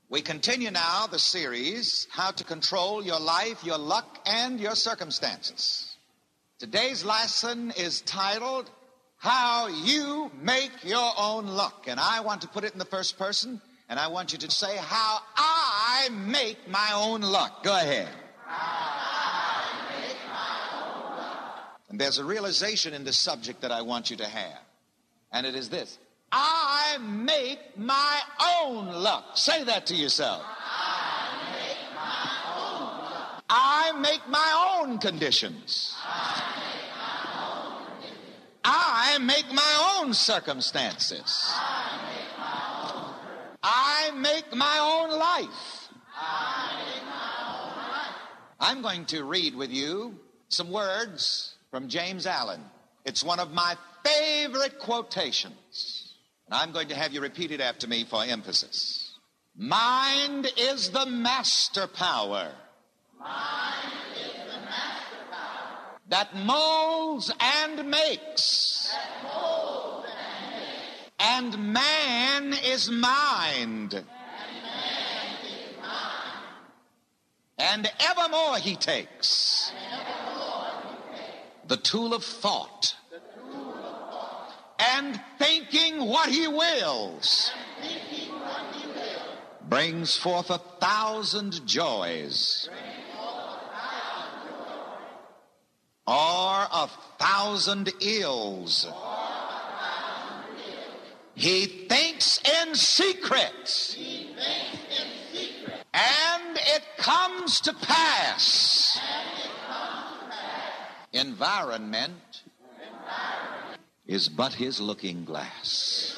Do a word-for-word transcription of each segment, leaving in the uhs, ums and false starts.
We continue now the series, How to Control Your Life, Your Luck, and Your Circumstances. Today's lesson is titled, How You Make Your Own Luck. And I want to put it in the first person, and I want you to say, How I Make My Own Luck. Go ahead. How I make my own luck. And there's a realization in this subject that I want you to have, and it is this. I make my own luck. Say that to yourself. I make my own luck. I make my own conditions. I make my own conditions. I make my own circumstances. I make my own purpose. I make my own life. I make my own life. I'm going to read with you some words from James Allen. It's one of my favorite quotations. And I'm going to have you repeat it after me for emphasis. Mind is the master power. Mind is the master power. That molds and makes. That molds and makes. And man is mind. And man is mind. And evermore he takes. And evermore he takes. The tool of thought. The tool of thought. And thinking what he wills. And thinking what he will. Brings forth a thousand joys. Bring forth a thousand joys. Or a thousand ills. Or a thousand ills. He thinks in secret. He thinks in secret. And it comes to pass. And it comes to pass. Environment Environment is but his looking glass.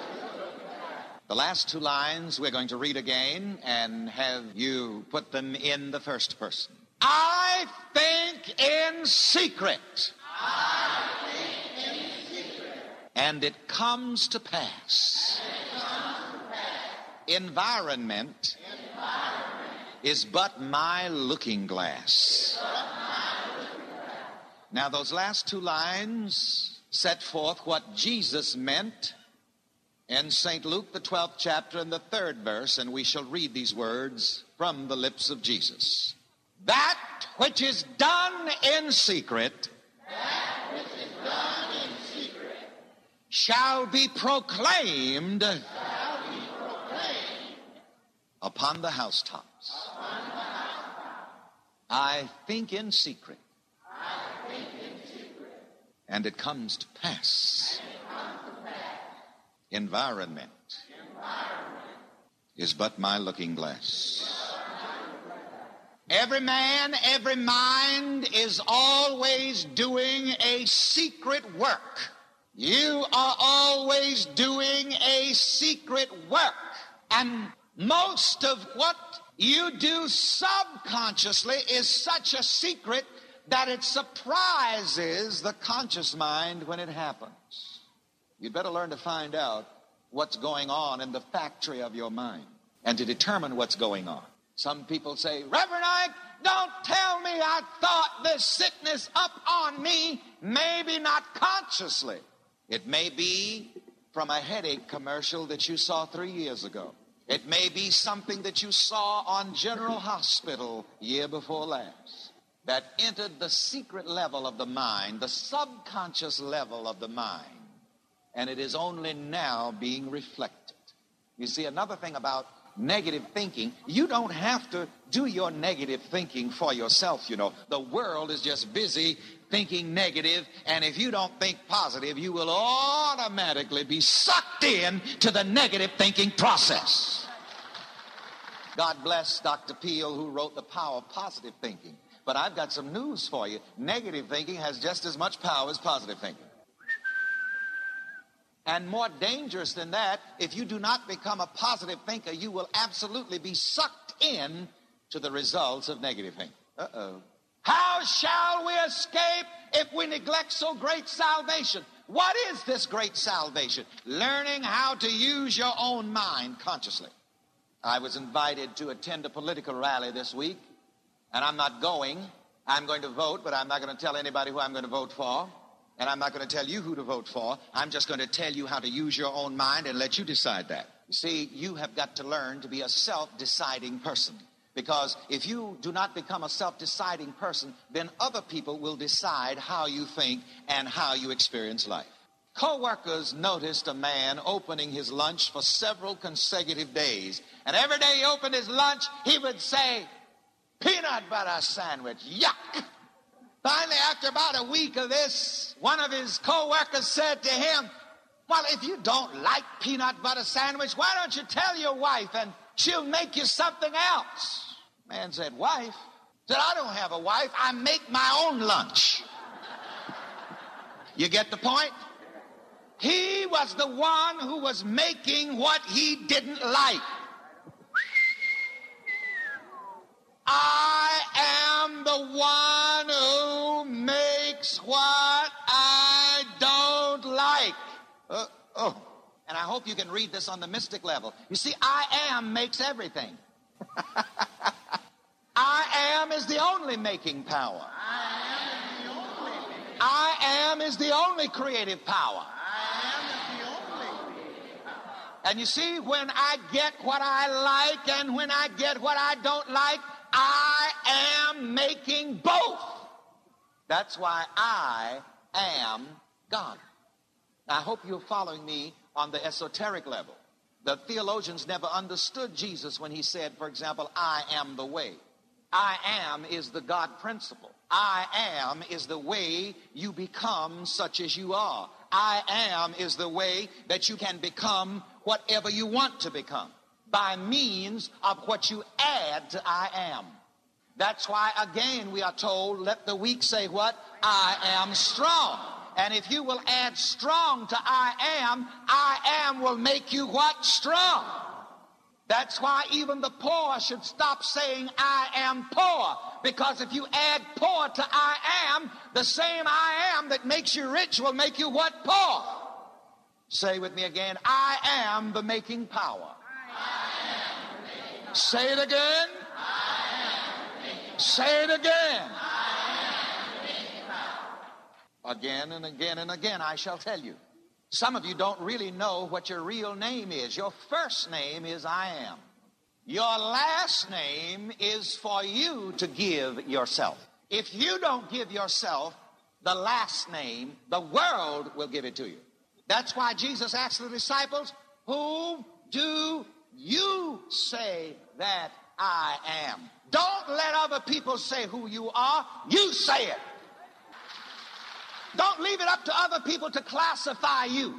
The last two lines we're going to read again and have you put them in the first person. I think in secret. I think in secret. And it comes to pass. And it comes to pass. Environment Environment is but my looking glass. but my looking glass. Now, those last two lines set forth what Jesus meant in Saint Luke, the twelfth chapter, and the third verse, and we shall read these words from the lips of Jesus. That which is done in secret That which is done in secret shall be proclaimed shall be proclaimed upon the housetops. upon the housetop. I think in secret, I think in secret. and it comes to pass. And it comes to pass. Environment Environment is but my looking glass. Every man, every mind is always doing a secret work. You are always doing a secret work. And most of what you do subconsciously is such a secret that it surprises the conscious mind when it happens. You'd better learn to find out what's going on in the factory of your mind and to determine what's going on. Some people say, Reverend Ike, don't tell me I thought this sickness up on me, maybe not consciously. It may be from a headache commercial that you saw three years ago. It may be something that you saw on General Hospital year before last that entered the secret level of the mind, the subconscious level of the mind, and it is only now being reflected. You see, another thing about negative thinking, you don't have to do your negative thinking for yourself, you know. The world is just busy thinking negative, and if you don't think positive, you will automatically be sucked in to the negative thinking process. God bless Doctor Peel, who wrote The Power of Positive Thinking. But I've got some news for you. Negative thinking has just as much power as positive thinking. And more dangerous than that, if you do not become a positive thinker, you will absolutely be sucked in to the results of negative thinking. Uh-oh. How shall we escape if we neglect so great salvation? What is this great salvation? Learning how to use your own mind consciously. I was invited to attend a political rally this week, and I'm not going. I'm going to vote, but I'm not going to tell anybody who I'm going to vote for. And I'm not going to tell you who to vote for. I'm just going to tell you how to use your own mind and let you decide that. You see, you have got to learn to be a self-deciding person. Because if you do not become a self-deciding person, then other people will decide how you think and how you experience life. Co-workers noticed a man opening his lunch for several consecutive days. And every day he opened his lunch, he would say, peanut butter sandwich, yuck. Finally, after about a week of this, one of his co-workers said to him, well, if you don't like peanut butter sandwich, why don't you tell your wife and she'll make you something else? Man said, wife? Said, I don't have a wife. I make my own lunch. You get the point? He was the one who was making what he didn't like. I am the one who makes what I don't like. Uh, oh, and I hope you can read this on the mystic level. You see, I am makes everything. I am is the only making power. I am the only making power. I am is the only creative power. I am is the only creative power. And you see, when I get what I like and when I get what I don't like, I am making both. That's why I am God. I hope you're following me on the esoteric level. The theologians never understood Jesus when he said, for example, I am the way. I am is the God principle. I am is the way you become such as you are. I am is the way that you can become whatever you want to become by means of what you add to I am. That's why, again, we are told, let the weak say what? I am strong. And if you will add strong to I am, I am will make you what? Strong. That's why even the poor should stop saying I am poor. Because if you add poor to I am, the same I am that makes you rich will make you what? Poor. Say with me again, I am the making power. I am the making power. Say it again. I am the making power. Say it again. I am the making power. Again and again and again I shall tell you. Some of you don't really know what your real name is. Your first name is I am. Your last name is for you to give yourself. If you don't give yourself the last name, the world will give it to you. That's why Jesus asked the disciples, who do you say that I am? Don't let other people say who you are. You say it. Don't leave it up to other people to classify you.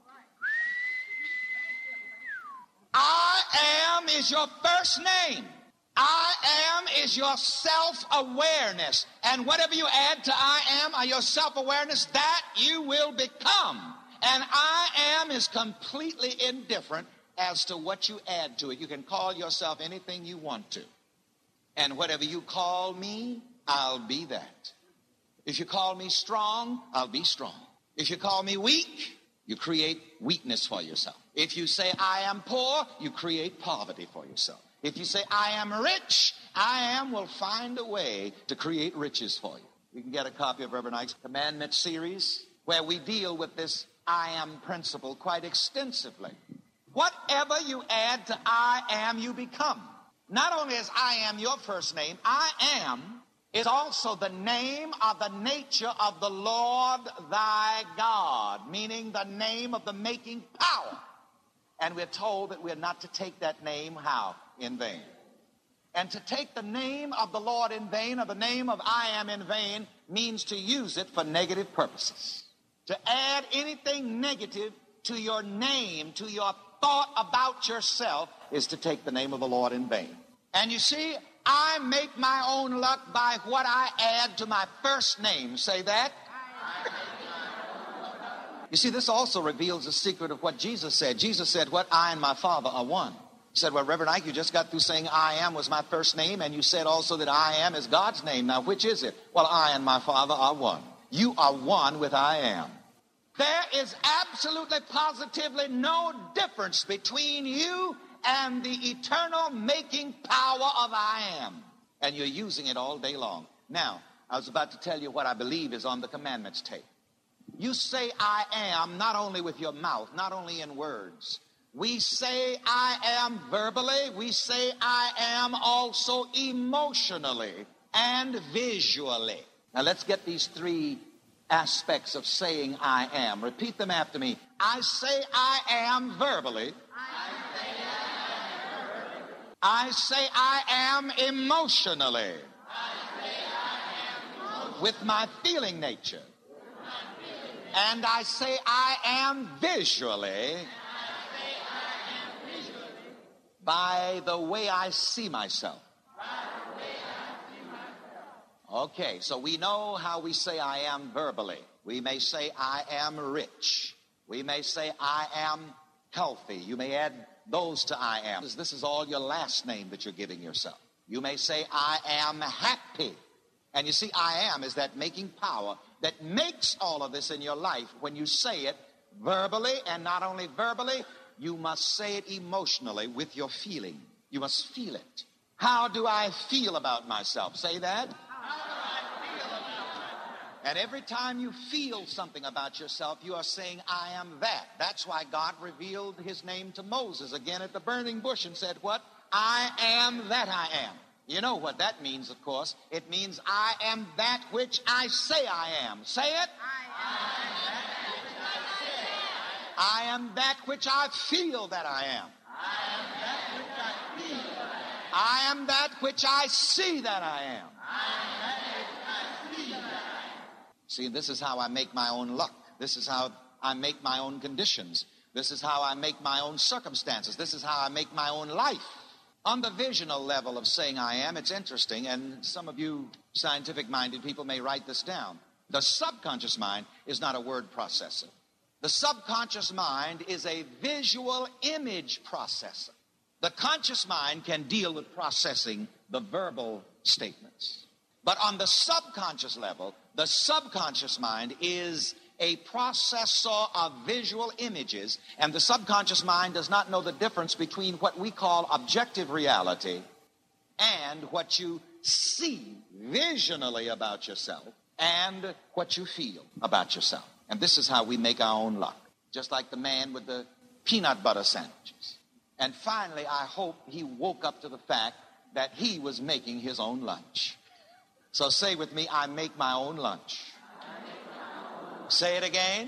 I am is your first name. I am is your self-awareness. And whatever you add to I am or your self-awareness, that you will become. And I am is completely indifferent as to what you add to it. You can call yourself anything you want to. And whatever you call me, I'll be that. If you call me strong, I'll be strong. If you call me weak, you create weakness for yourself. If you say I am poor, you create poverty for yourself. If you say I am rich, I am will find a way to create riches for you. You can get a copy of Reverend Ike's Commandment series where we deal with this I am principle quite extensively. Whatever you add to I am, you become. Not only is I am your first name, I am is also the name of the nature of the Lord thy God, meaning the name of the making power. And we're told that we're not to take that name, how? In vain. And to take the name of the Lord in vain, or the name of I am in vain, means to use it for negative purposes. To add anything negative to your name, to your thought about yourself, is to take the name of the Lord in vain. And you see, I make my own luck by what I add to my first name. Say that. You see, this also reveals the secret of what Jesus said. Jesus said, what? I and my Father are one. He said, well, Reverend Ike, you just got through saying I am was my first name, and you said also that I am is God's name. Now, which is it? Well, I and my Father are one. You are one with I am. There is absolutely, positively no difference between you and the eternal making power of I am. And you're using it all day long. Now, I was about to tell you what I believe is on the commandments tape. You say I am not only with your mouth, not only in words, We say I am verbally. We say I am also emotionally and visually. Now let's get these three aspects of saying I am. Repeat them after me. I say I am verbally. I say I am emotionally. With my feeling nature. And I say I am visually. By the way I see myself. Okay, so we know how we say I am verbally. We may say I am rich. We may say I am healthy. You may add those to I am. This is all your last name that you're giving yourself. You may say I am happy. And you see, I am is that making power that makes all of this in your life. When you say it verbally, and not only verbally, you must say it emotionally with your feeling. You must feel it. How do I feel about myself? Say that. And every time you feel something about yourself, you are saying, I am that. That's why God revealed his name to Moses again at the burning bush and said, what? I am that I am. You know what that means, of course. It means I am that which I say I am. Say it. I am that which I feel that I am. I am that which I see that I am. See, this is how I make my own luck. This is how I make my own conditions. This is how I make my own circumstances. This is how I make my own life. On the visional level of saying I am, it's interesting, and some of you scientific-minded people may write this down. The subconscious mind is not a word processor. The subconscious mind is a visual image processor. The conscious mind can deal with processing the verbal statements. But on the subconscious level, the subconscious mind is a processor of visual images, and the subconscious mind does not know the difference between what we call objective reality and what you see visionally about yourself and what you feel about yourself. And this is how we make our own luck, just like the man with the peanut butter sandwiches. And finally, I hope he woke up to the fact that he was making his own lunch. So say with me, I make my own lunch. Say it again.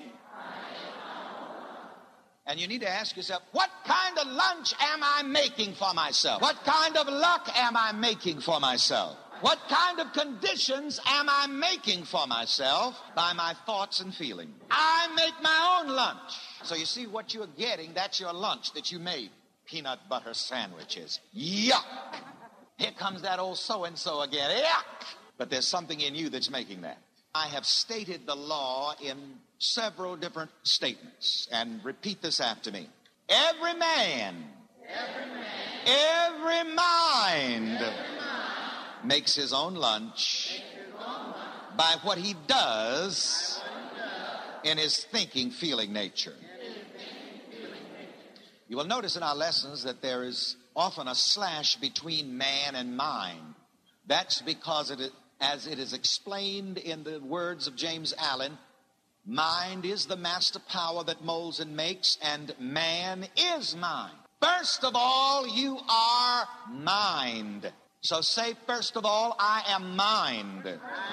And you need to ask yourself, what kind of lunch am I making for myself? What kind of luck am I making for myself? What kind of conditions am I making for myself by my thoughts and feelings? I make my own lunch. So you see what you're getting, that's your lunch that you made. Peanut butter sandwiches. Yuck. Here comes that old so-and-so again. Yuck. But there's something in you that's making that. I have stated the law in several different statements. And repeat this after me. Every man, every, man, every, mind, every mind makes his own lunch, his own lunch by what he does, what he does in his thinking, feeling nature. Thinking, feeling nature. You will notice in our lessons that there is often a slash between man and mind. That's because it is, as it is explained in the words of James Allen, mind is the master power that molds and makes, and man is mind. First of all, you are mind. So say, first of all, I am mind.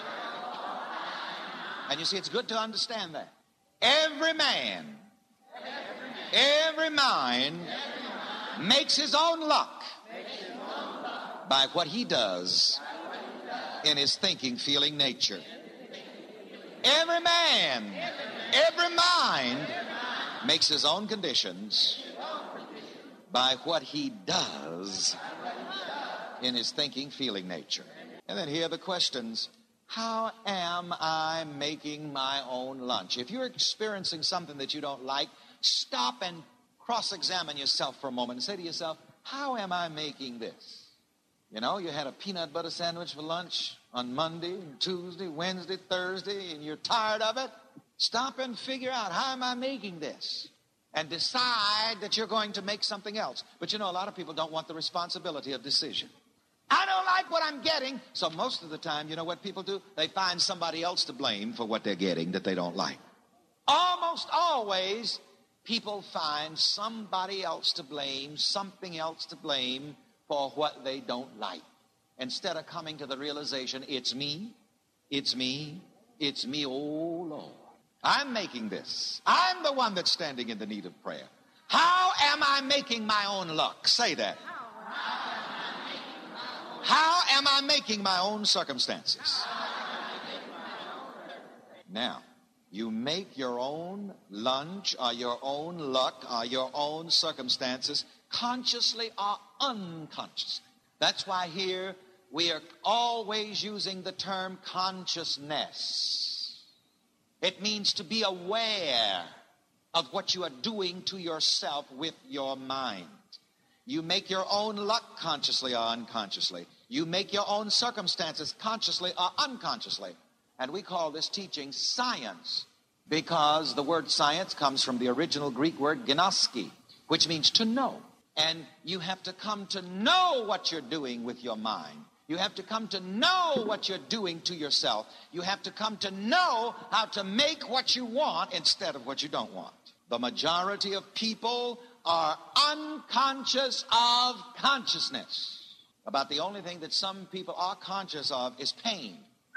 And you see, it's good to understand that. Every man, every mind makes his own luck by what he does in his thinking, feeling nature. Every man, every mind makes his own conditions by what he does in his thinking, feeling nature. And then here are the questions. How am I making my own lunch? If you're experiencing something that you don't like, stop and cross-examine yourself for a moment and say to yourself, how am I making this? You know, you had a peanut butter sandwich for lunch on Monday, Tuesday, Wednesday, Thursday, and you're tired of it. Stop and figure out, how am I making this? And decide that you're going to make something else. But you know, a lot of people don't want the responsibility of decision. I don't like what I'm getting. So most of the time, you know what people do? They find somebody else to blame for what they're getting that they don't like. Almost always, people find somebody else to blame, something else to blame for what they don't like, instead of coming to the realization, it's me, it's me, it's me, oh Lord. I'm making this. I'm the one that's standing in the need of prayer. How am I making my own luck? Say that. How am I making my own circumstances? Now, you make your own lunch or your own luck or your own circumstances consciously or unconsciously. That's why here we are always using the term consciousness. It means to be aware of what you are doing to yourself with your mind. You make your own luck consciously or unconsciously. You make your own circumstances consciously or unconsciously. And we call this teaching science, because the word science comes from the original Greek word gnoski, which means to know. And you have to come to know what you're doing with your mind. You have to come to know what you're doing to yourself. You have to come to know how to make what you want instead of what you don't want. The majority of people are unconscious of consciousness. About the only thing that some people are conscious of is pain.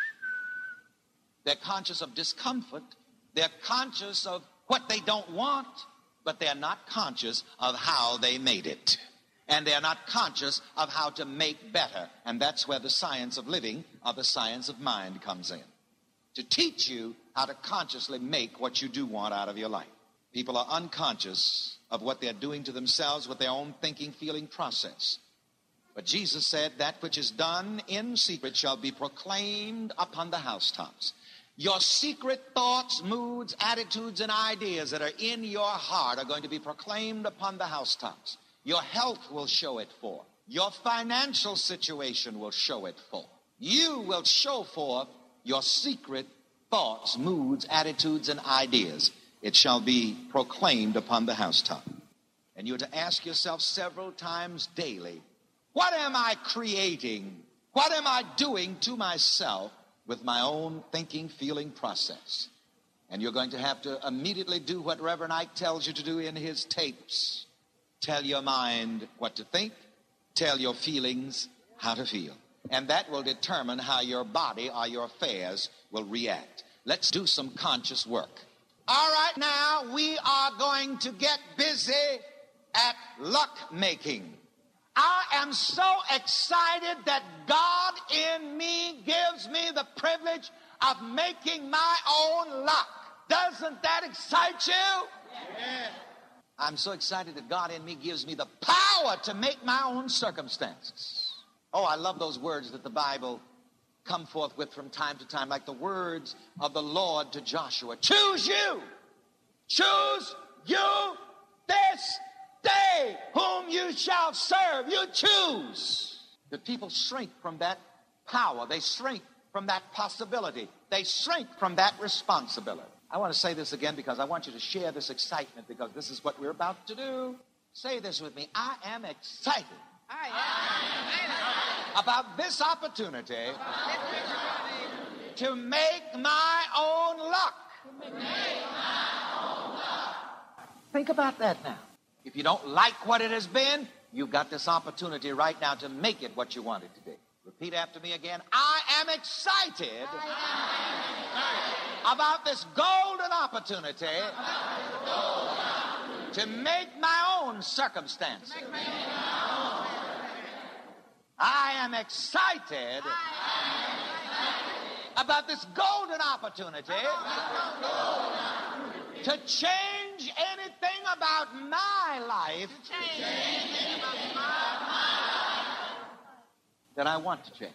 They're conscious of discomfort. They're conscious of what they don't want, but they're not conscious of how they made it. And they're not conscious of how to make better. And that's where the science of living or the science of mind comes in. To teach you how to consciously make what you do want out of your life. People are unconscious of what they're doing to themselves with their own thinking, feeling process. But Jesus said, that which is done in secret shall be proclaimed upon the housetops. Your secret thoughts, moods, attitudes, and ideas that are in your heart are going to be proclaimed upon the housetops. Your health will show it forth. Your financial situation will show it forth. You will show forth your secret thoughts, moods, attitudes, and ideas. It shall be proclaimed upon the housetop. And you're to ask yourself several times daily, what am I creating? What am I doing to myself with my own thinking, feeling process? And you're going to have to immediately do what Reverend Ike tells you to do in his tapes. Tell your mind what to think. Tell your feelings how to feel. And that will determine how your body or your affairs will react. Let's do some conscious work. All right, now we are going to get busy at luck making. I am so excited that God in me gives me the privilege of making my own luck. Doesn't that excite you? Yeah. I'm so excited that God in me gives me the power to make my own circumstances. Oh, I love those words that the Bible come forth with from time to time, like the words of the Lord to Joshua. Choose you. Choose you this day whom you shall serve. You choose. The people shrink from that power. They shrink from that possibility. They shrink from that responsibility. I want to say this again because I want you to share this excitement, because this is what we're about to do. Say this with me. I am excited. I am about this opportunity to make my own luck. Think about that now. If you don't like what it has been, you've got this opportunity right now to make it what you want it to be. Repeat after me again. I am excited about this golden opportunity to make my own circumstances. I am excited about this golden opportunity to change anything about my life that I want to change.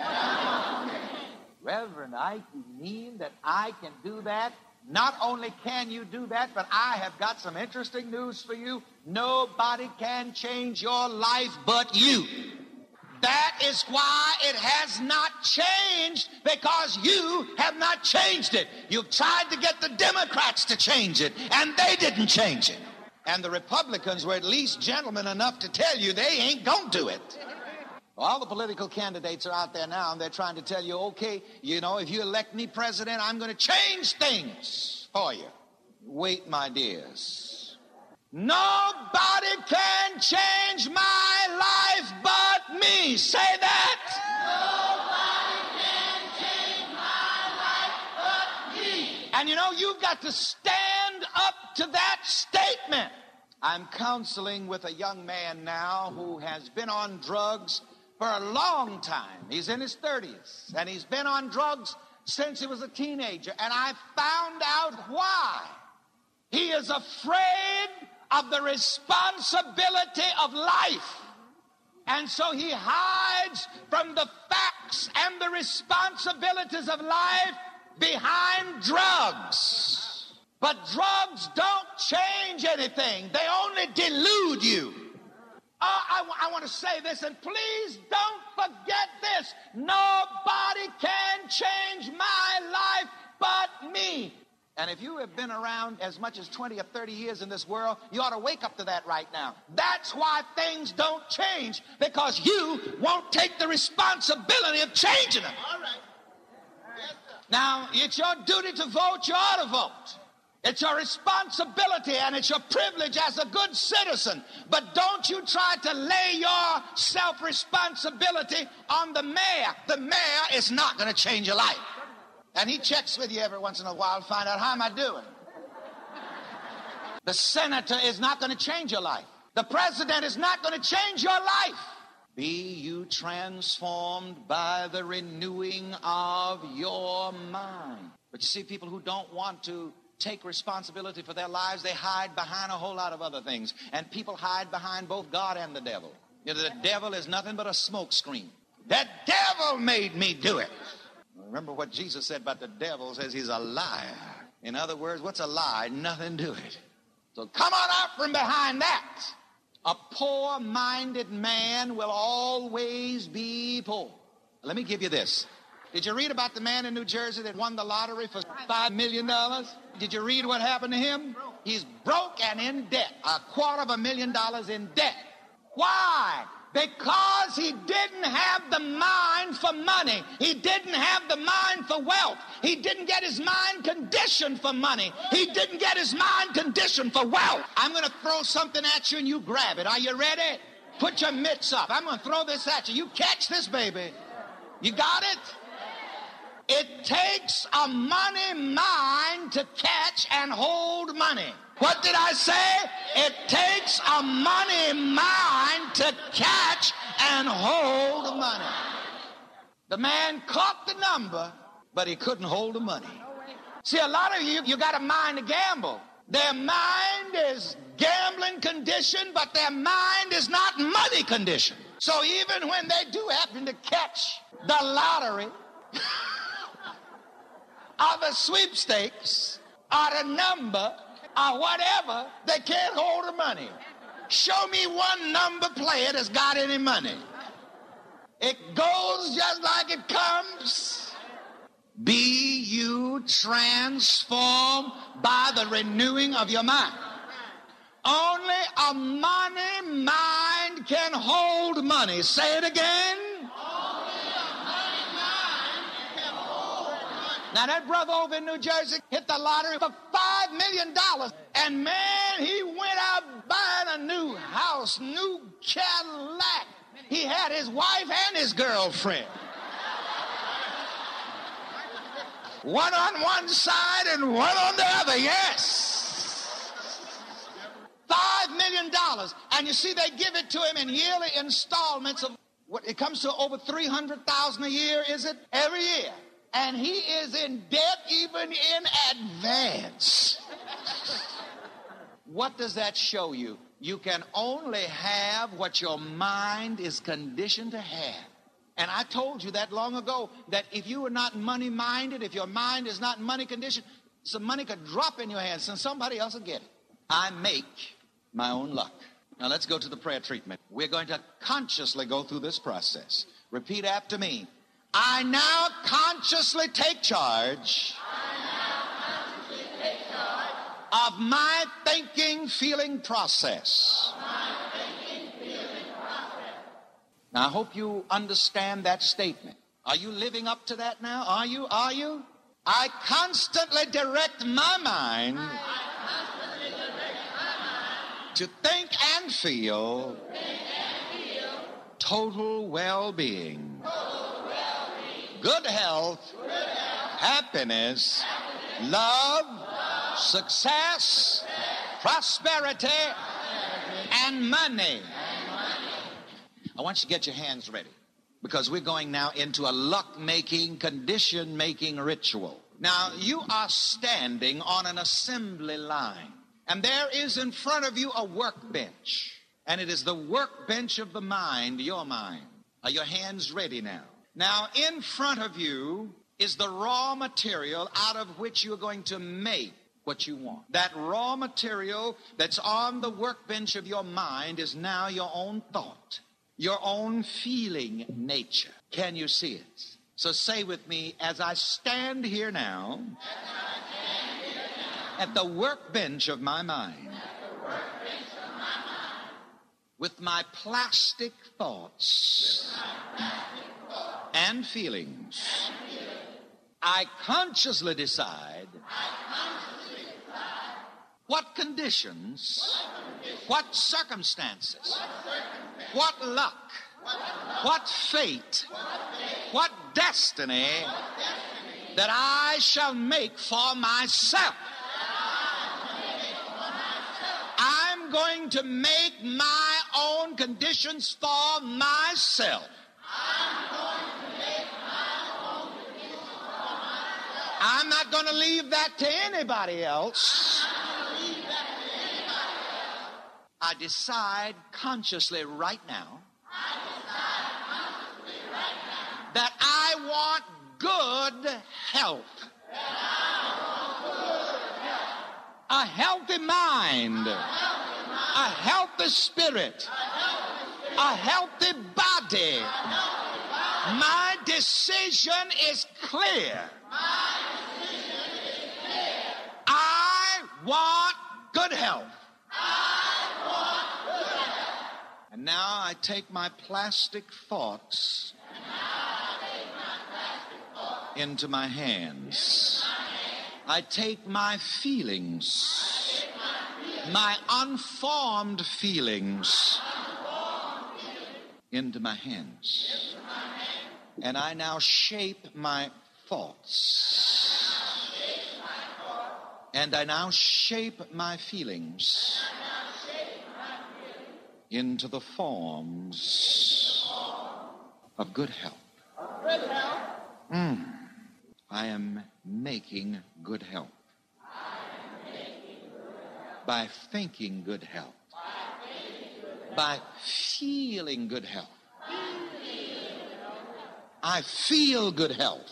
Reverend Ike, you mean that I can do that? Not only can you do that, but I have got some interesting news for you. Nobody can change your life but you. That is why it has not changed, because you have not changed it. You've tried to get the Democrats to change it, and they didn't change it. And the Republicans were at least gentlemen enough to tell you they ain't gonna do it. All the political candidates are out there now, and they're trying to tell you, okay, you know, if you elect me president, I'm going to change things for you. Wait, my dears. Nobody can change my life but me. Say that. Nobody can change my life but me. And you know, you've got to stand up to that statement. I'm counseling with a young man now who has been on drugs for a long time. He's in his thirties, and he's been on drugs since he was a teenager. And I found out why. He is afraid of the responsibility of life. And so he hides from the facts and the responsibilities of life behind drugs. But drugs don't change anything. They only delude you. Uh, I, I want to say this, and please don't forget this. Nobody can change my life but me. And if you have been around as much as twenty or thirty years in this world, you ought to wake up to that right now. That's why things don't change, because you won't take the responsibility of changing them. All right. Yes, sir. Now, it's your duty to vote. You ought to vote. It's your responsibility and it's your privilege as a good citizen. But don't you try to lay your self-responsibility on the mayor. The mayor is not going to change your life. And he checks with you every once in a while to find out, how am I doing? The senator is not going to change your life. The president is not going to change your life. Be you transformed by the renewing of your mind. But you see, people who don't want to take responsibility for their lives, they hide behind a whole lot of other things. And people hide behind both God and the devil. You know, the devil is nothing but a smoke screen. That devil made me do it. Remember what Jesus said about the devil, says he's a liar. In other words, what's a lie? Nothing to it. So come on out from behind that. A poor-minded man will always be poor. Let me give you this. Did you read about the man in New Jersey that won the lottery for five million dollars? Did you read what happened to him? He's broke and in debt. A quarter of a million dollars in debt. Why? Because he didn't have the mind for money. He didn't have the mind for wealth. He didn't get his mind conditioned for money. He didn't get his mind conditioned for wealth. I'm going to throw something at you and you grab it. Are you ready? Put your mitts up. I'm going to throw this at you. You catch this, baby. You got it? It takes a money mind to catch and hold money. What did I say? It takes a money mind to catch and hold money. The man caught the number, but he couldn't hold the money. See, a lot of you, you got a mind to gamble. Their mind is gambling conditioned, but their mind is not money conditioned. So even when they do happen to catch the lottery, or the sweepstakes, or the number, or whatever, they can't hold the money. Show me one number player that's got any money. It goes just like it comes. Be you transformed by the renewing of your mind. Only a money mind can hold money. Say it again. Now, that brother over in New Jersey hit the lottery for five million dollars. And, man, he went out buying a new house, new Cadillac. He had his wife and his girlfriend. One on one side and one on the other, yes. Five million dollars. And, you see, they give it to him in yearly installments of what it comes to over three hundred thousand dollars a year, is it? Every year. And he is in debt even in advance. What does that show you? You can only have what your mind is conditioned to have. And I told you that long ago, that if you are not money-minded, if your mind is not money-conditioned, some money could drop in your hands and somebody else will get it. I make my own luck. Now let's go to the prayer treatment. We're going to consciously go through this process. Repeat after me. I now consciously take charge, I now consciously take charge of my thinking, feeling process. of my thinking, feeling process. Now, I hope you understand that statement. Are you living up to that now? Are you? Are you? I constantly direct my mind I constantly direct my mind to think and feel total well-being, good health, happiness, love, success, prosperity, and money. I want you to get your hands ready, because we're going now into a luck-making, condition-making ritual. Now, you are standing on an assembly line, and there is in front of you a workbench, and it is the workbench of the mind, your mind. Are your hands ready now? Now, in front of you is the raw material out of which you're going to make what you want. That raw material that's on the workbench of your mind is now your own thought, your own feeling nature. Can you see it? So say with me, as I stand here now, at the workbench of my mind, with my plastic thoughts and feelings, I consciously decide what conditions, what circumstances, what luck, what fate, what destiny that I shall make for myself. I'm going to make my own conditions for myself. I'm not going to leave that to anybody else. I decide consciously right now that I want good health. A healthy mind, a healthy spirit, a healthy body. My decision is clear. I want good health. And now I take my plastic thoughts into my hands. I take my feelings, my unformed feelings, into my hands. And I now shape my thoughts. And I now shape my feelings into the forms of good health. Mm. I am making good health by thinking good health, by feeling good health. I feel good health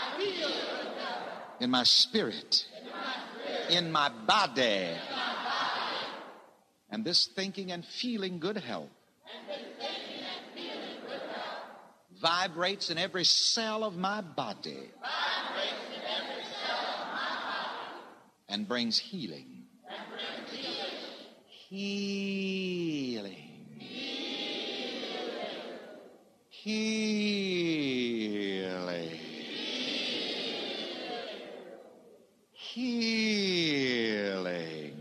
in my spirit, in my body. And this thinking and feeling good health vibrates in every cell of my body and brings healing. Healing. Healing. Healing.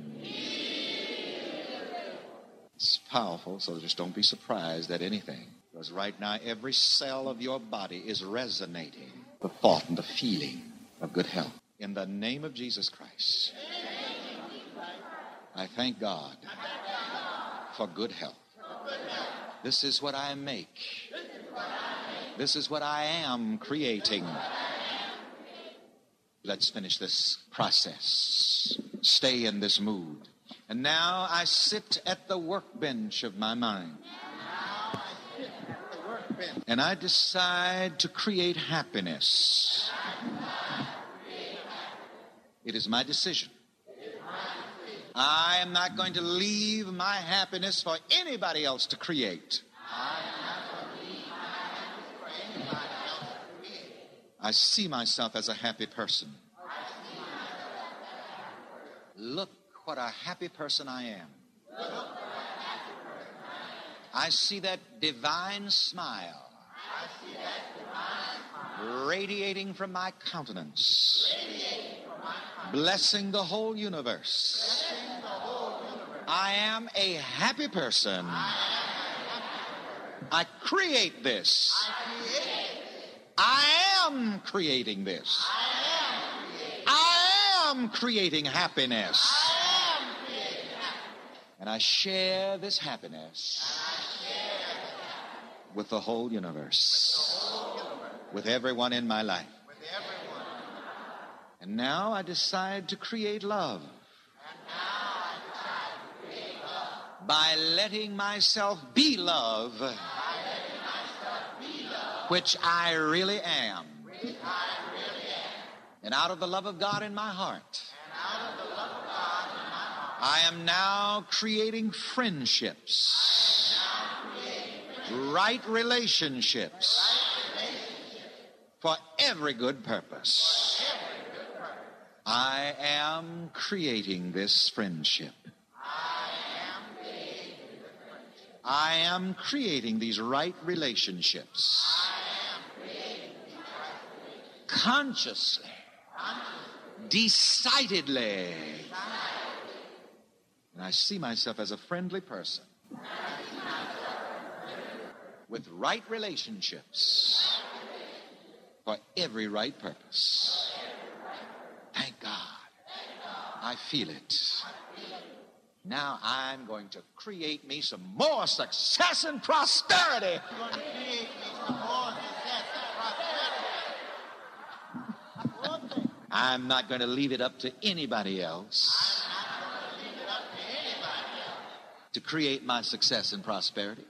It's powerful, so just don't be surprised at anything. Because right now, every cell of your body is resonating the thought and the feeling of good health. In the name of Jesus Christ, I thank God for good health. This is what I make. This is what I am creating. Let's finish this process. Stay in this mood. And now I sit at the workbench of my mind. And I decide to create happiness. It is my decision. I am not going to leave my happiness for anybody else to create. I see myself as a happy person. Look what a happy person I am. I see that divine smile radiating from my countenance, blessing the whole universe. I am a happy person. I create this. I am creating this. I am creating happiness. And I share this happiness with the whole universe, with everyone in my life. And now I decide to create love by letting myself be love, which I really am. And out of the love of God in my heart, I am now creating friendships, right relationships for every good purpose. I am creating this friendship. I am creating these right relationships consciously, decidedly. And I see myself as a friendly person with right relationships for every right purpose. Thank God. I feel it. Now I'm going to create me some more success and prosperity. You're going to create me some more success and prosperity. I'm not going to leave it up to anybody else to create my success and prosperity.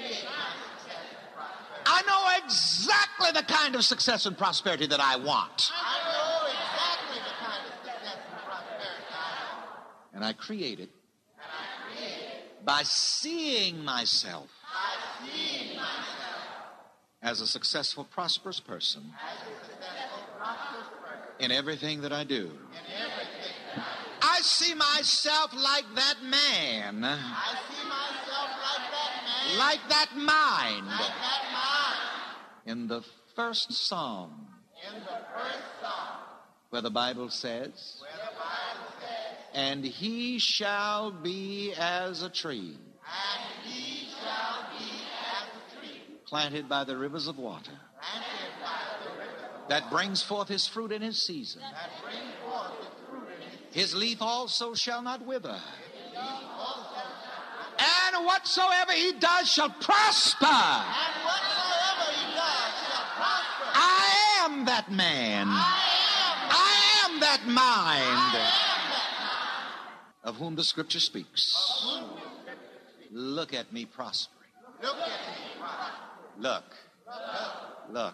I know exactly the kind of success and prosperity that I want. I know exactly the kind of success and prosperity I want. And I create it And I create it by seeing myself by seeing myself as a successful, prosperous person as a successful, prosperous person in everything that I do. in everything that I do. I see myself like that man, I see myself like that man, like that mind like that mind, in the first psalm in the first psalm, where the Bible says, where the Bible says, and he shall be as a tree and he shall be as a tree planted by the rivers of water planted by the river of that brings forth his fruit in his season. that brings forth its fruit in his His leaf also shall not wither. leaf also. And whatsoever he does shall prosper. And whatsoever he does shall prosper. I am that man. I am that mind of whom the scripture speaks. Look at me prospering. Look at me prosper. Look. Look.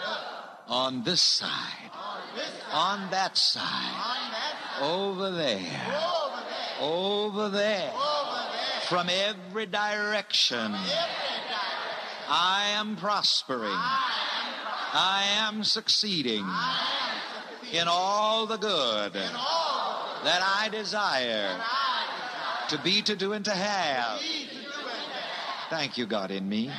On this side. On this side, On that side. on that side, Over there. over there, Over there. over there, From every direction. every direction. I am prospering. I am succeeding in all the good that I desire to be, to do, and to have. Thank you, God, in me.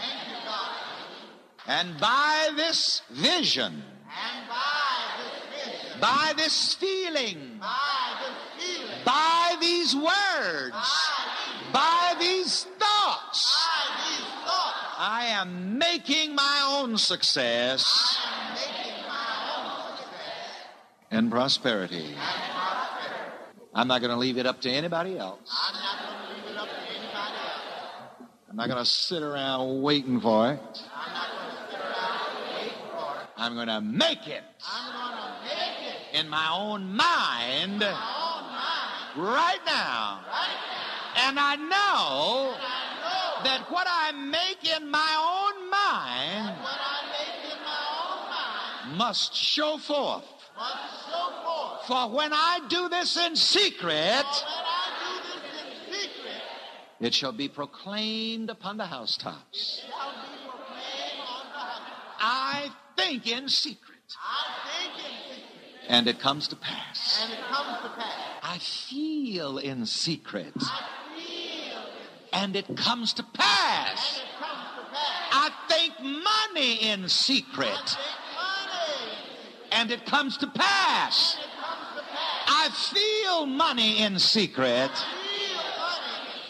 And by this vision, And by this vision, by this feeling, by this feeling, by these words, by these thoughts, by these thoughts, I am making my own success I'm making my own success and prosperity. and prosperity. I'm not going to leave it up to anybody else. I'm not going to leave it up to anybody else. I'm not going to sit around waiting for it. I'm not going to sit around and wait for it. I'm going to make it I'm going to make it in my own mind my own mind right now. right now. And I know I know that what I make in my own mind what I make in my own mind must show forth. must show forth. For when I do this in secret, For when I do this in secret, it shall be proclaimed upon the housetops. it shall be proclaimed on the house. I think in secret, I think in secret, and it comes to pass. and it comes to pass. I feel in secret, I feel it, and it comes to and pass. it comes to pass. I think money in secret, I think money, and it comes to pass. and it comes to pass. I feel money in secret, Feel money,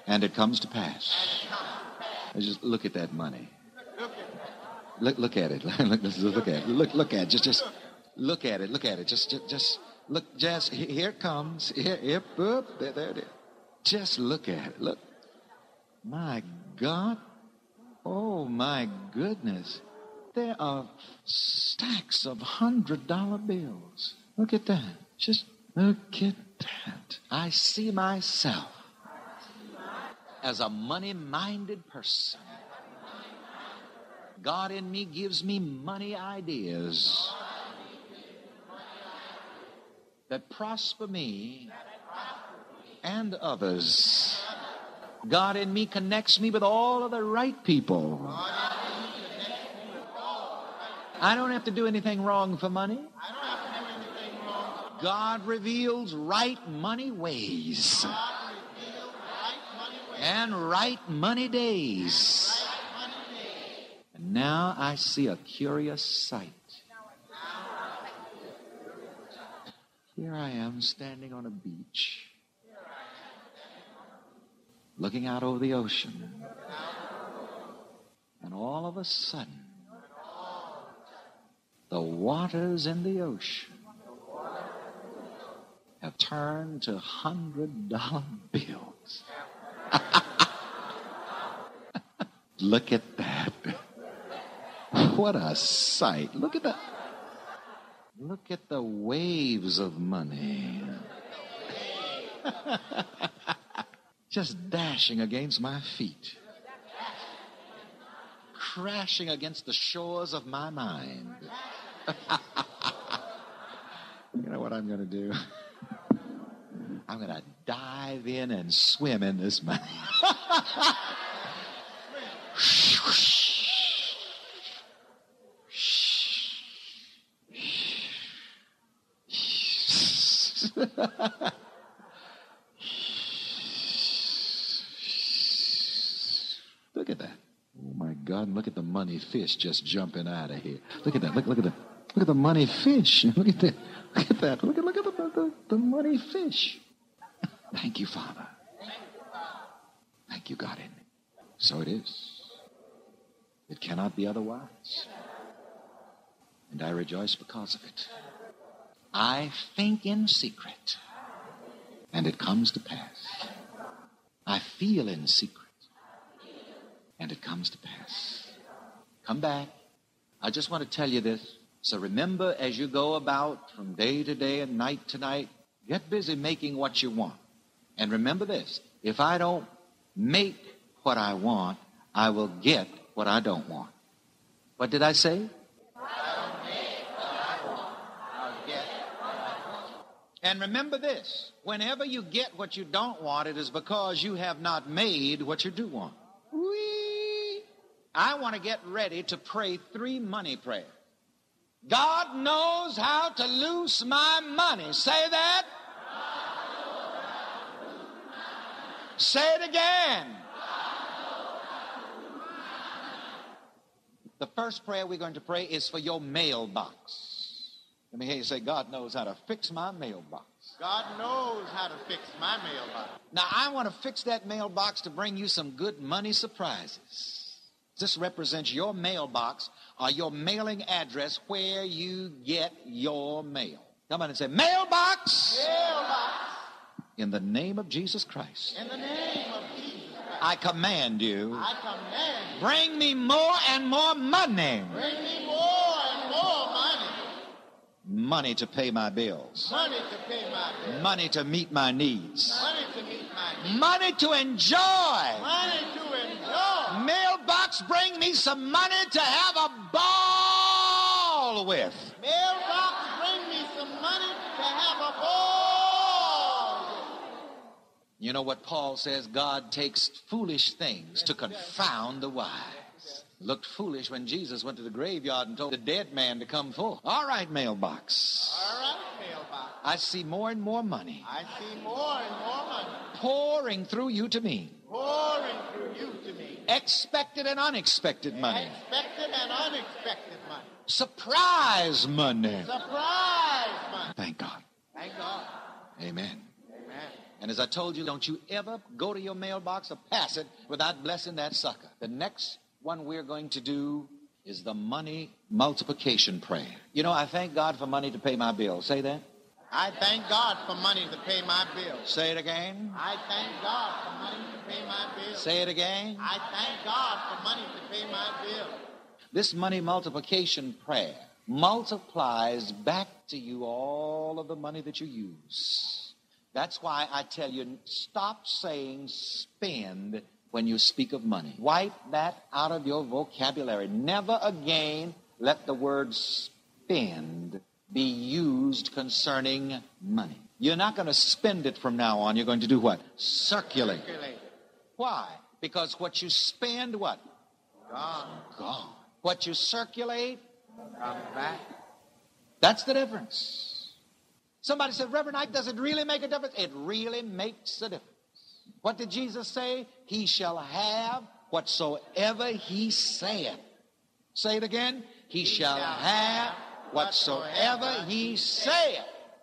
And it comes to pass. Just look at that money. Look, look at it. look, just look at it. Look, look at it. Just, just look at it. Look at it. Just, just, just look. Just here it comes. Here, here, boop, there, there it is. Just look at it. Look. My God. Oh my goodness. There are stacks of hundred dollar bills. Look at that. Just look at that. I see myself as a money-minded person. God in me gives me money ideas that prosper me and others. God in me connects me with all of the right people. I don't have to do anything wrong for money. God reveals right money ways and right money days. And now I see a curious sight. Here I am standing on a beach, looking out over the ocean. And all of a sudden, the waters in the ocean have turned to hundred dollar bills. Look at that. What a sight. Look at that. Look at the waves of money. Just dashing against my feet. Crashing against the shores of my mind. You know what I'm going to do? I'm going to dive in and swim in this money. Look at that. Oh my God, look at the money fish just jumping out of here. Look at that. Look, look at the look at the money fish. Look at that. Look at that. Look at look at the, the, the money fish. Thank you, Father. Thank you, God in me. So it is. It cannot be otherwise. And I rejoice because of it. I think in secret, and it comes to pass. I feel in secret, and it comes to pass. Come back. I just want to tell you this. So remember, as you go about from day to day and night to night, get busy making what you want. And remember this. If I don't make what I want, I will get what I don't want. What did I say? And remember this, whenever you get what you don't want, it is because you have not made what you do want. Whee! I want to get ready to pray three money prayers. God knows how to loose my money. Say that. Say it again. The first prayer we're going to pray is for your mailbox. Let me hear you say, God knows how to fix my mailbox. God knows how to fix my mailbox. Now, I want to fix that mailbox to bring you some good money surprises. This represents your mailbox or your mailing address where you get your mail. Come on and say, mailbox. Mailbox. In the name of Jesus Christ. In the name of Jesus Christ. I command you. I command you. Bring me more and more money. Bring me more and more money. Money to pay my bills. Money to pay my bills. Money to meet my needs. Money to meet my needs. Money to enjoy. Money to enjoy. Mailbox, bring me some money to have a ball with. Mailbox, bring me some money to have a ball. You know what Paul says? God takes foolish things to confound the wise. Looked foolish when Jesus went to the graveyard and told the dead man to come forth. All right, mailbox. All right, mailbox. I see more and more money. I see more and more money. Pouring through you to me. Pouring through you to me. Expected and unexpected money. Expected and unexpected money. Surprise money. Surprise money. Thank God. Thank God. Amen. Amen. And as I told you, don't you ever go to your mailbox or pass it without blessing that sucker. The next one we're going to do is the money multiplication prayer. You know, I thank God for money to pay my bills. Say that. I thank God for money to pay my bills. Say it again. I thank God for money to pay my bills. Say it again. I thank God for money to pay my bills. This money multiplication prayer multiplies back to you all of the money that you use. That's why I tell you, stop saying spend when you speak of money. Wipe that out of your vocabulary. Never again let the word spend be used concerning money. You're not going to spend it from now on. You're going to do what? Circulate. Circulate. Why? Because what you spend, what? Gone. Gone. What you circulate, Come back. that's the difference. Somebody said, Reverend Ike, does it really make a difference? It really makes a difference. What did Jesus say? He shall have whatsoever he saith. Say it again. He, he shall, shall have whatsoever he saith.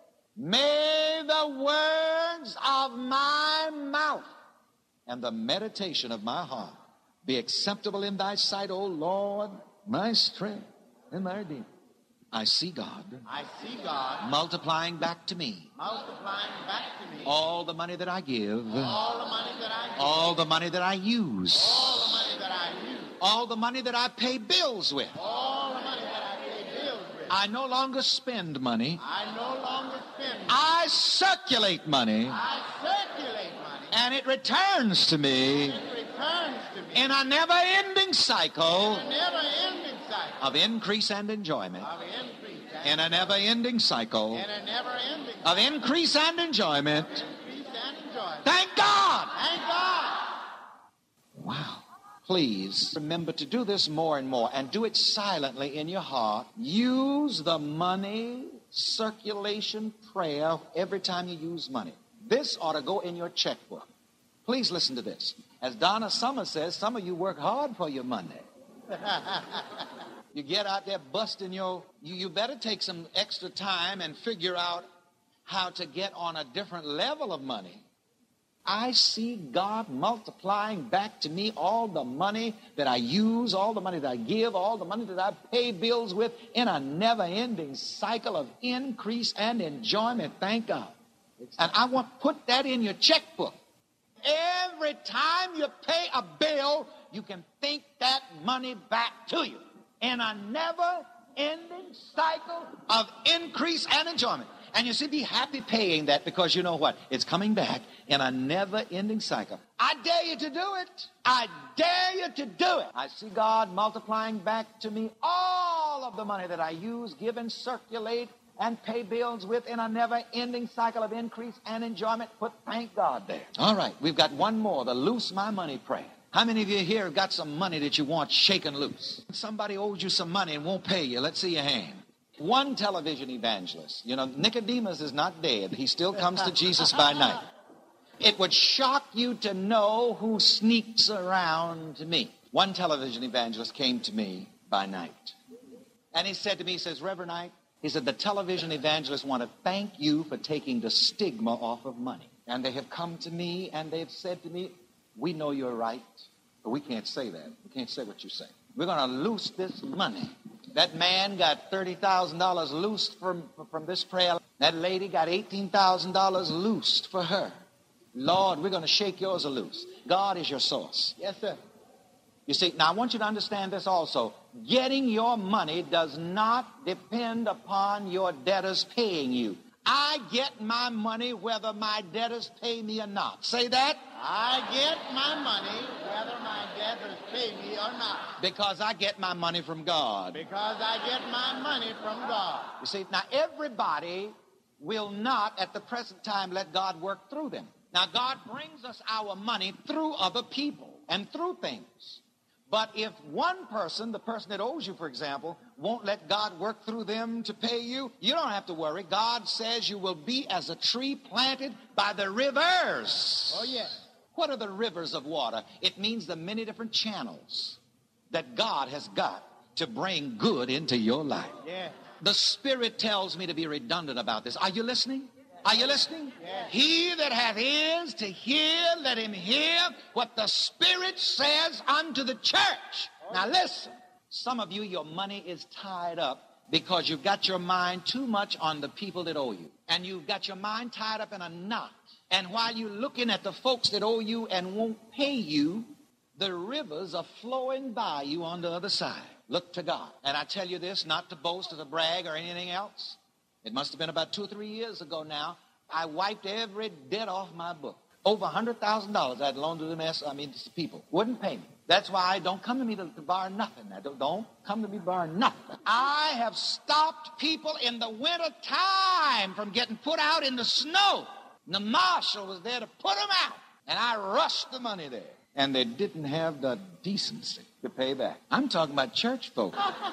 May the words of my mouth and the meditation of my heart be acceptable in thy sight, O Lord, my strength and my redeemer. I see God. I see God multiplying back to me. Multiplying back to me. All the money that I give. All the money that I give. All the money that I use. All the money that I use. All the money that I pay bills with. All the money that I pay bills with. I no longer spend money. I no longer spend money. I circulate money. I circulate money. And it returns to me. And it returns to me. In a never-ending cycle. In a never-ending cycle. Of increase and enjoyment. Of increase and In a never-ending cycle. In a never-ending of increase and enjoyment. Increase and enjoyment. Thank God. Thank God. Wow. Please remember to do this more and more, and do it silently in your heart. Use the money circulation prayer every time you use money. This ought to go in your checkbook. Please listen to this. As Donna Summer says, some of you work hard for your money. You get out there busting your... You, you better take some extra time and figure out how to get on a different level of money. I see God multiplying back to me all the money that I use, all the money that I give, all the money that I pay bills with in a never-ending cycle of increase and enjoyment. Thank God. And I want to put that in your checkbook. Every time you pay a bill, you can think that money back to you in a never-ending cycle of increase and enjoyment. And you see, be happy paying that, because you know what? It's coming back in a never-ending cycle. I dare you to do it. I dare you to do it. I see God multiplying back to me all of the money that I use, give, and circulate, and pay bills with in a never-ending cycle of increase and enjoyment. Put thank God there. All right, we've got one more, the loose my money prayer. How many of you here have got some money that you want shaken loose? Somebody owes you some money and won't pay you. Let's see your hand. One television evangelist. You know, Nicodemus is not dead. He still comes to Jesus by night. It would shock you to know who sneaks around to me. One television evangelist came to me by night. And he said to me, he says, Reverend Ike, he said, the television evangelists want to thank you for taking the stigma off of money. And they have come to me and they've said to me, we know you're right, but we can't say that. We can't say what you say. We're going to loose this money. That man got thirty thousand dollars loosed from, from this prayer. That lady got eighteen thousand dollars loosed for her. Lord, we're going to shake yours loose. God is your source. Yes, sir. You see, now I want you to understand this also. Getting your money does not depend upon your debtors paying you. I get my money whether my debtors pay me or not. Say that. I get my money whether my debtors pay me or not. Because I get my money from God. Because I get my money from God. You see, now everybody will not at the present time let God work through them. Now God brings us our money through other people and through things. But if one person, the person that owes you, for example, won't let God work through them to pay you, you don't have to worry. God says you will be as a tree planted by the rivers. Oh, yes. What are the rivers of water? It means the many different channels that God has got to bring good into your life. Yeah. The Spirit tells me to be redundant about this. Are you listening? Are you listening? Yes. He that hath ears to hear, let him hear what the Spirit says unto the church. Now listen, some of you, your money is tied up because you've got your mind too much on the people that owe you. And you've got your mind tied up in a knot. And while you're looking at the folks that owe you and won't pay you, the rivers are flowing by you on the other side. Look to God. And I tell you this, not to boast or to brag or anything else. It must have been about two or three years ago now. I wiped every debt off my book. Over one hundred thousand dollars I had loaned to the mess, I mean, to the people. Wouldn't pay me. That's why don't come to me to, to borrow nothing. Now, don't, don't come to me borrowing nothing. I have stopped people in the winter time from getting put out in the snow. And the marshal was there to put them out. And I rushed the money there. And they didn't have the decency to pay back. I'm talking about church folk.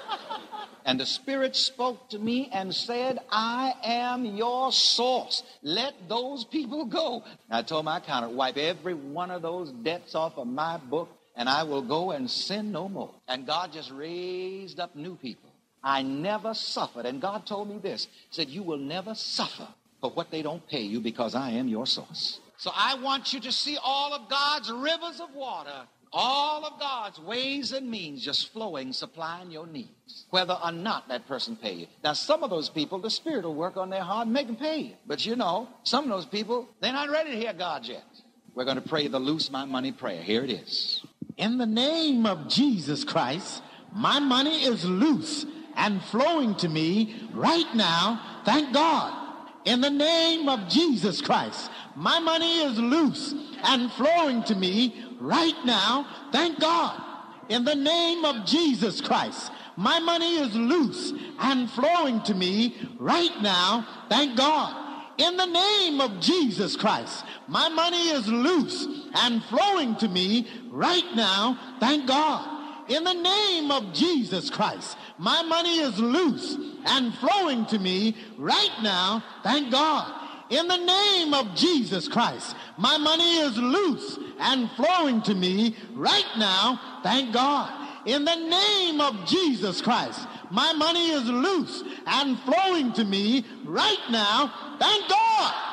And the Spirit spoke to me and said, I am your source. Let those people go. I told my accountant, wipe every one of those debts off of my book, and I will go and sin no more. And God just raised up new people. I never suffered. And God told me this. He said, you will never suffer for what they don't pay you because I am your source. So I want you to see all of God's rivers of water, all of God's ways and means just flowing, supplying your needs, whether or not that person pay you. Now, some of those people, the Spirit will work on their heart and make them pay you. But you know, some of those people, they're not ready to hear God yet. We're going to pray the Loose My Money prayer. Here it is. In the name of Jesus Christ, my money is loose and flowing to me right now. Thank God. In the name of Jesus Christ, my money is loose and flowing to me right now. Thank God. In the name of Jesus Christ, my money is loose and flowing to me right now. Thank God. In the name of Jesus Christ, my money is loose and flowing to me right now. Thank God. In the name of Jesus Christ, my money is loose and flowing to me right now. Thank God. In the name of Jesus Christ, my money is loose and flowing to me right now. Thank God. In the name of Jesus Christ, my money is loose and flowing to me right now. Thank God.